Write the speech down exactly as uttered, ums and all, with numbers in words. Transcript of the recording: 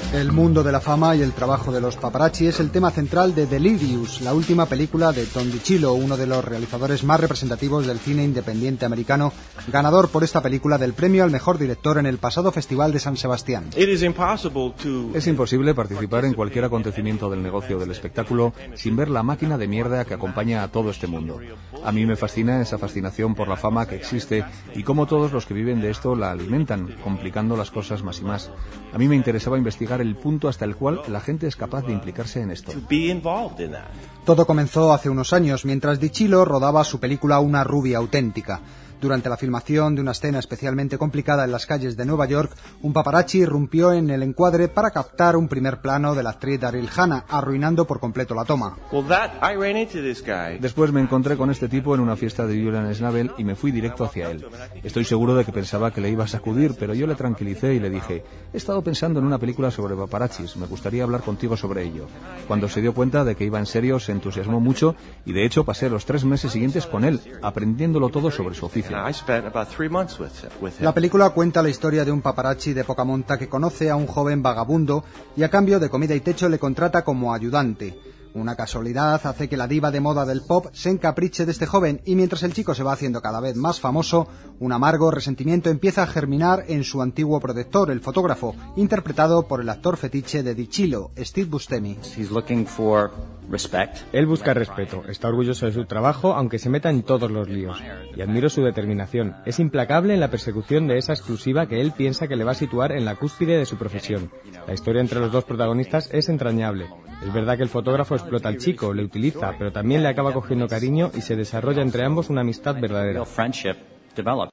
El mundo de la fama y el trabajo de los paparazzi es el tema central de Delirious, la última película de Tom DiCillo, uno de los realizadores más representativos del cine independiente americano, ganador por esta película del premio al mejor director en el pasado Festival de San Sebastián. Es imposible participar en cualquier acontecimiento del negocio del espectáculo sin ver la máquina de mierda que acompaña a todo este mundo. A mí me fascina esa fascinación por la fama que existe y cómo todos los que viven de esto la alimentan, complicando las cosas más y más. A mí me interesaba investigar el punto hasta el cual la gente es capaz de implicarse en esto. Todo comenzó hace unos años, mientras DiCillo rodaba su película Una rubia auténtica. Durante la filmación de una escena especialmente complicada en las calles de Nueva York, un paparazzi irrumpió en el encuadre para captar un primer plano de la actriz Daryl Hannah, arruinando por completo la toma. Después me encontré con este tipo en una fiesta de Julian Schnabel y me fui directo hacia él. Estoy seguro de que pensaba que le iba a sacudir, pero yo le tranquilicé y le dije: he estado pensando en una película sobre paparazzis, me gustaría hablar contigo sobre ello. Cuando se dio cuenta de que iba en serio, se entusiasmó mucho y de hecho pasé los tres meses siguientes con él, aprendiéndolo todo sobre su oficio. La película cuenta la historia de un paparazzi de poca monta que conoce a un joven vagabundo y a cambio de comida y techo le contrata como ayudante. Una casualidad hace que la diva de moda del pop se encapriche de este joven y mientras el chico se va haciendo cada vez más famoso, un amargo resentimiento empieza a germinar en su antiguo protector, el fotógrafo, interpretado por el actor fetiche de DiCillo, Steve Buscemi. Él busca respeto, está orgulloso de su trabajo, aunque se meta en todos los líos. Y admiro su determinación. Es implacable en la persecución de esa exclusiva que él piensa que le va a situar en la cúspide de su profesión. La historia entre los dos protagonistas es entrañable. Es verdad que el fotógrafo explota al chico, le utiliza, pero también le acaba cogiendo cariño y se desarrolla entre ambos una amistad verdadera.